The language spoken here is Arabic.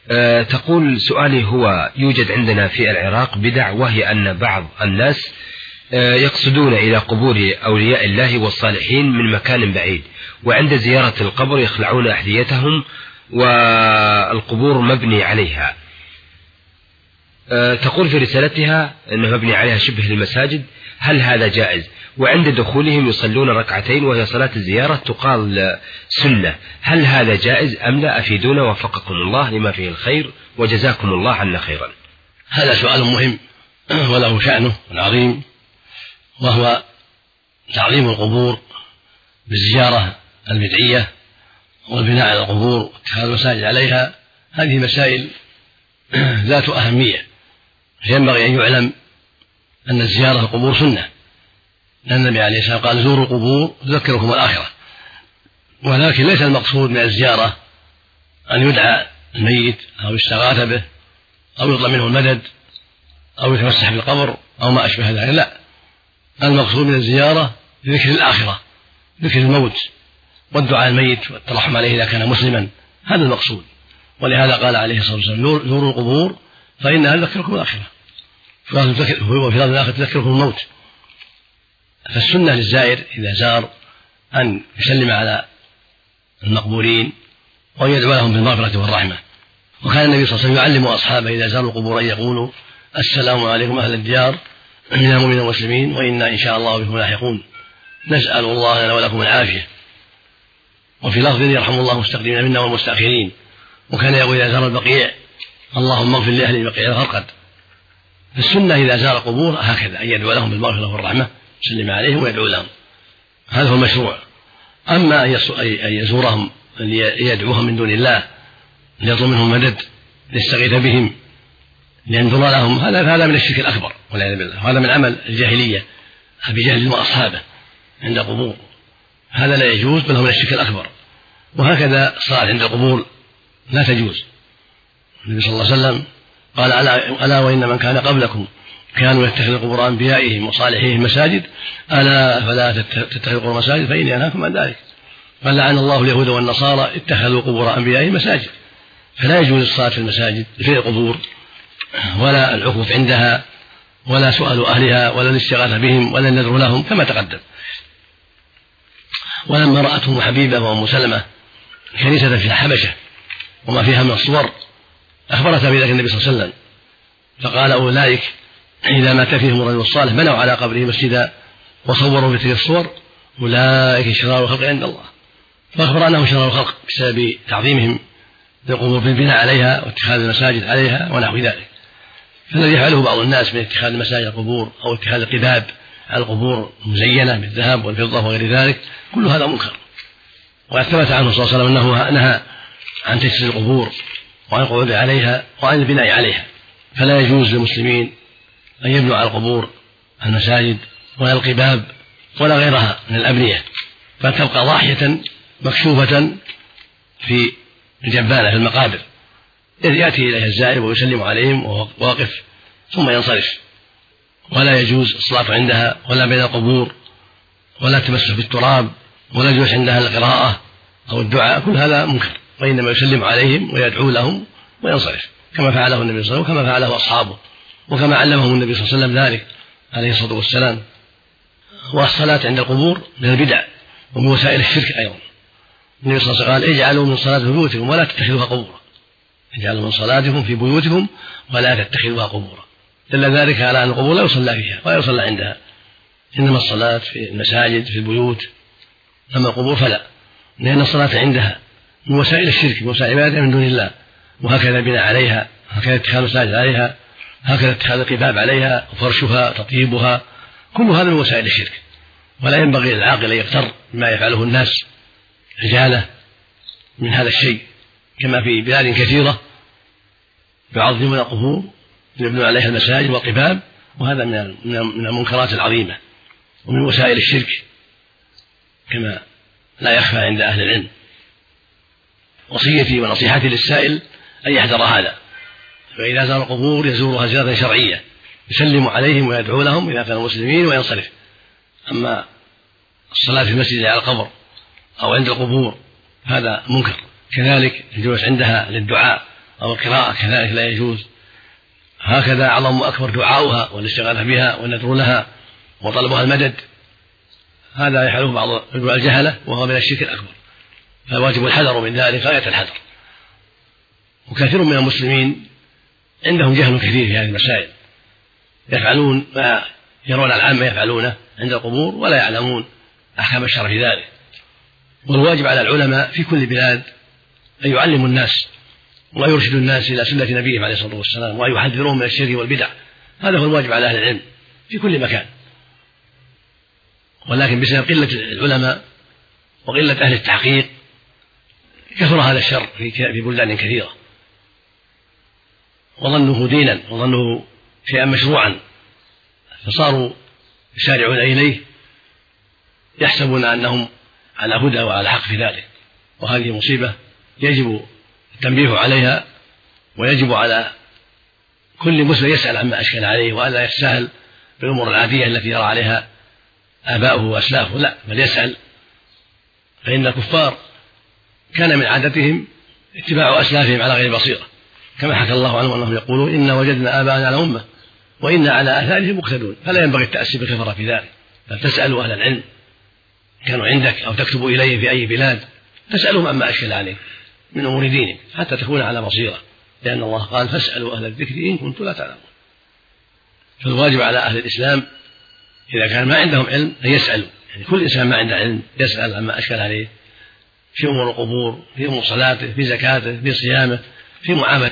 تقول سؤالي هو: يوجد عندنا في العراق بدع، وهي أن بعض الناس يقصدون إلى قبور أولياء الله والصالحين من مكان بعيد، وعند زيارة القبر يخلعون أحذيتهم والقبور مبني عليها. تقول في رسالتها أنه مبني عليها شبه المساجد، هل هذا جائز؟ وعند دخولهم يصلون ركعتين وهي صلاة الزيارة تقال سنة، هل هذا جائز أم لا؟ أفيدونا وفقكم الله لما فيه الخير وجزاكم الله عنا خيرا. هذا سؤال مهم وله شأنه العظيم، وهو تعظيم القبور بالزيارة البدعية والبناء على القبور واتخاذ المساجد عليها. هذه مسائل ذات أهمية، فينبغي أن يعلم أن الزيارة القبور سنة، لأن النبي عليه الصلاة والسلام قال: زوروا القبور تذكركم الآخرة. ولكن ليس المقصود من الزيارة أن يدعى الميت أو يستغاث به أو يطلب منه المدد أو يتمسح بالقبر أو ما أشبه ذلك، لا، المقصود من الزيارة ذكر الآخرة، ذكر الموت والدعاء الميت والترحم عليه إذا كان مسلما، هذا المقصود. ولهذا قال عليه الصلاة والسلام: زوروا القبور فإنها تذكركم الآخرة، وفي لفظ الآخر تذكركم الموت. فالسنة للزائر إذا زار أن يسلم على المقبورين وأن يدعو لهم بالمغفرة والرحمة. وكان النبي صلى الله عليه وسلم يعلم أصحابه إذا زاروا القبور أن يقولوا: السلام عليكم أهل الديار من المؤمنين والمسلمين وإنا إن شاء الله بكم لاحقون، نسأل الله لنا ولكم العافية. وفي لفظ: يرحم الله المستقدمين منا والمستأخرين. وكان يقول إذا زار البقيع: اللهم اغفر لأهل البقيع الغرقد. فالسنة إذا زار القبور هكذا، أن يدعو لهم بالمغفرة والرحمة، يسلم عليهم ويدعو لهم، هذا هو المشروع. أما أن يزورهم ليدعوهم من دون الله، ليطلب منهم مدد، ليستغيث بهم، لينذر لهم، هذا من الشرك الأكبر والعياذ بالله، وهذا من عمل الجاهلية أبي جهل وأصحابه عند القبور، هذا لا يجوز، بل هو من الشرك الأكبر. وهكذا الصلاة عند القبور لا تجوز. النبي صلى الله عليه وسلم قال: ألا وإن من كان قبلكم كانوا يتخذوا قبور أنبيائهم وصالحيهم مساجد، ألا فلا تتخذوا قبور مساجد فإني أنهاكم عن ذلك. قال: لعن الله اليهود والنصارى اتخذوا قبور أنبيائهم مساجد. فلا يجوز الصلاة في المساجد في القبور، ولا العكوف عندها، ولا سؤال أهلها، ولا الاستغاثة بهم، ولا النذر لهم كما تقدم. ولما رأته حبيبة وأم سلمة كنيسة في الحبشة وما فيها من الصور، أخبرت بذلك النبي صلى الله عليه وسلم، فقال: أولئك إذا مات فيهم الرجل الصالح بنوا على قبره مسجدا وصوروا بتلك الصور، أولئك شرار الخلق عند الله. فأخبر أنهم شرار الخلق بسبب تعظيمهم للقبور بالبناء عليها واتخاذ المساجد عليها ونحو ذلك. فالذي يفعله بعض الناس من اتخاذ المساجد القبور أو اتخاذ القباب على القبور مزينة بالذهب والفضة وغير ذلك، كل هذا منكر. وقد ثبت عنه صلى الله عليه وسلم أنه نهى عن تجسيس القبور وعن القعود عليها وعن البناء عليها. فلا يجوز للمسلمين أن يبنوا على القبور المساجد ولا القباب ولا غيرها من الأبنية، فتبقى ضاحية مكشوفة في الجبانة في المقابر، إذ يأتي إليها الزائر ويسلم عليهم وهو واقف ثم ينصرف. ولا يجوز الصلاة عندها ولا بين القبور، ولا التمسح بالتراب، ولا يجوز عندها القراءة أو الدعاء، كل هذا منكر. وإنما يسلم عليهم ويدعو لهم وينصرف، كما فعله النبي صلى الله عليه وسلم وكما فعله أصحابه وكما علمهم النبي صلى الله عليه وسلم ذلك عليه الصلاة والسلام. والصلاة عند القبور من البدع ومن وسائل الشرك أيضا. النبي صلى الله عليه وسلم قال: اجعلوا من صلاة في بيوتكم ولا تتخذوها قبورا، اجعلوا من صلاتكم في بيوتكم ولا تتخذوها قبورا. دل ذلك على أن القبور لا يصلى فيها ولا يصلى عندها، إنما الصلاة في المساجد في البيوت، أما القبور فلا، لأن الصلاة عندها من وسائل الشرك، من وسائل عبادة من دون الله. وهكذا البناء عليها، هكذا اتخاذ المساجد عليها، هكذا اتخاذ القباب عليها وفرشها تطيبها، كل هذا من وسائل الشرك. ولا ينبغي للعاقل أن يغتر بما يفعله الناس رجاله من هذا الشيء، كما في بلاد كثيرة يعظمون القبور يبنون عليها المساجد والقباب، وهذا من المنكرات العظيمة ومن وسائل الشرك كما لا يخفى عند أهل العلم. وصيتي ونصيحتي للسائل أن يحذر هذا، فإذا زار القبور يزورها زيارة شرعية، يسلم عليهم ويدعو لهم إذا كانوا مسلمين وينصرف. أما الصلاة في المسجد على القبر أو عند القبور هذا منكر. كذلك الجلوس عندها للدعاء أو القراءة كذلك لا يجوز. هكذا أعظم وأكبر دعاؤها والاستغاثة بها والنذر لها وطلبها المدد، هذا يفعله بعض الجهلة وهو من الشرك الأكبر، فالواجب الحذر من ذلك غاية الحذر. وكثير من المسلمين عندهم جهل كثير في هذه المسائل، يفعلون ما يرون العامة يفعلونه عند القبور ولا يعلمون أحكام الشرع في ذلك. والواجب على العلماء في كل بلاد أن يعلموا الناس ويرشدوا الناس إلى سنة نبيهم عليه الصلاة والسلام ويحذرون من الشرك والبدع، هذا هو الواجب على أهل العلم في كل مكان. ولكن بسبب قلة العلماء وقلة أهل التحقيق كثر هذا الشر في بلدان كثيرة، وظنه دينا وظنه شيئا مشروعا، فصاروا يسارعون إليه يحسبون أنهم على هدى وعلى حق في ذلك، وهذه مصيبة يجب التنبيه عليها، ويجب على كل مسلم يسأل عما أشكل عليه وألا يستسهل بالأمور العادية التي يرى عليها آباؤه وأسلافه، لا بل يسأل. فإن الكفار كان من عادتهم اتباع أسلافهم على غير بصيرة، كما حكى الله عنهم أنهم يقولون إنا وجدنا آباءنا على أمة وإنا على آثارهم مقتدون، فلا ينبغي التأسي بالكفرة في ذلك، بل تسألوا أهل العلم كانوا عندك أو تكتبوا إليهم في أي بلاد تسألهم عما أشكل عليه من أمور دينك حتى تكون على بصيرة، لأن الله قال فاسألوا أهل الذكر إن كنتم لا تعلمون. فالواجب على أهل الإسلام إذا كان ما عندهم علم أن يسألوا، يعني كل إنسان ما عنده علم يسأل عما أشكل عليه في أمور القبور، في أمور صلاته، في زكاته، في صيامه، في معاملة